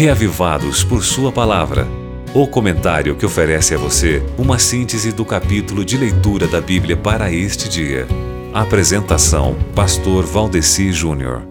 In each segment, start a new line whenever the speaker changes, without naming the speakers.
Reavivados por Sua Palavra. O comentário que oferece a você uma síntese do capítulo de leitura da Bíblia para este dia. Apresentação: Pastor Valdeci Júnior.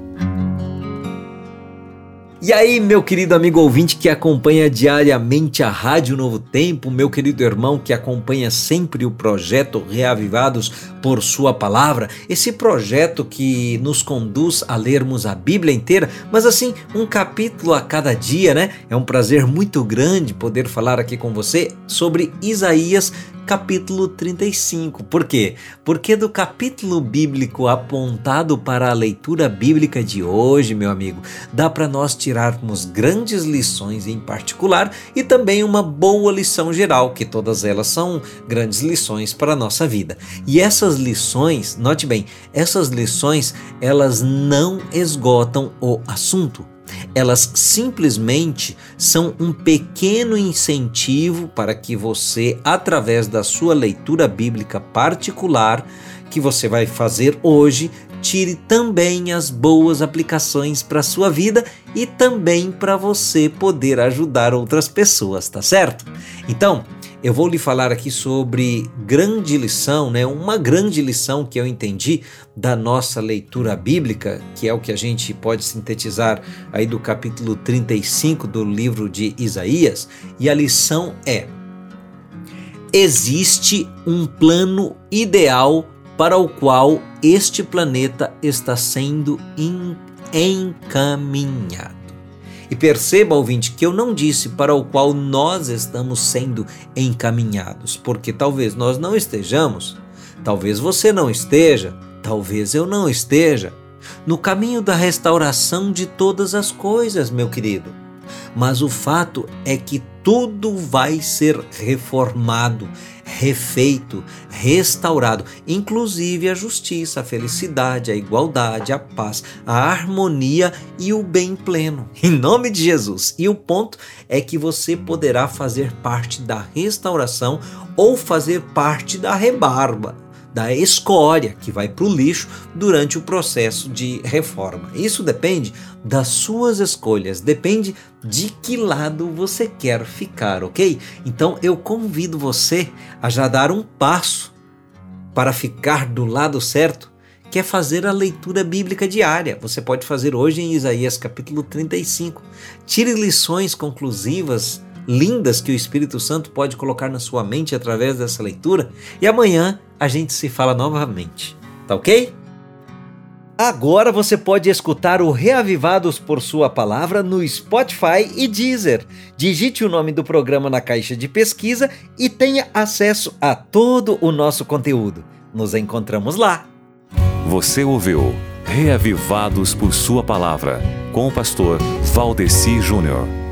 E aí, meu querido amigo ouvinte que acompanha diariamente a Rádio Novo Tempo, meu querido irmão que acompanha sempre o projeto Reavivados por Sua Palavra, esse projeto que nos conduz a lermos a Bíblia inteira, mas assim, um capítulo a cada dia, né? É um prazer muito grande poder falar aqui com você sobre Isaías capítulo 35. Por quê? Porque do capítulo bíblico apontado para a leitura bíblica de hoje, meu amigo, dá para nós tirarmos grandes lições em particular e também uma boa lição geral, que todas elas são grandes lições para a nossa vida. E essas lições, note bem, essas lições, elas não esgotam o assunto. Elas simplesmente são um pequeno incentivo para que você, através da sua leitura bíblica particular, que você vai fazer hoje, tire também as boas aplicações para a sua vida e também para você poder ajudar outras pessoas, tá certo? Então, eu vou lhe falar aqui sobre grande lição, né? Uma grande lição que eu entendi da nossa leitura bíblica, que é o que a gente pode sintetizar aí do capítulo 35 do livro de Isaías, e a lição é: existe um plano ideal para o qual este planeta está sendo encaminhado. E perceba, ouvinte, que eu não disse para o qual nós estamos sendo encaminhados, porque talvez nós não estejamos, talvez você não esteja, talvez eu não esteja, no caminho da restauração de todas as coisas, meu querido. Mas o fato é que tudo vai ser reformado, refeito, restaurado, inclusive a justiça, a felicidade, a igualdade, a paz, a harmonia e o bem pleno, em nome de Jesus. E o ponto é que você poderá fazer parte da restauração ou fazer parte da rebarba, da escória que vai para o lixo durante o processo de reforma. Isso depende das suas escolhas, depende de que lado você quer ficar, ok? Então eu convido você a já dar um passo para ficar do lado certo, que é fazer a leitura bíblica diária. Você pode fazer hoje em Isaías capítulo 35. Tire lições conclusivas, lindas, que o Espírito Santo pode colocar na sua mente através dessa leitura, e amanhã a gente se fala novamente, tá ok? Agora você pode escutar o Reavivados por Sua Palavra no Spotify e Deezer. Digite o nome do programa na caixa de pesquisa e tenha acesso a todo o nosso conteúdo. Nos encontramos lá.
Você ouviu Reavivados por Sua Palavra, com o pastor Valdeci Júnior.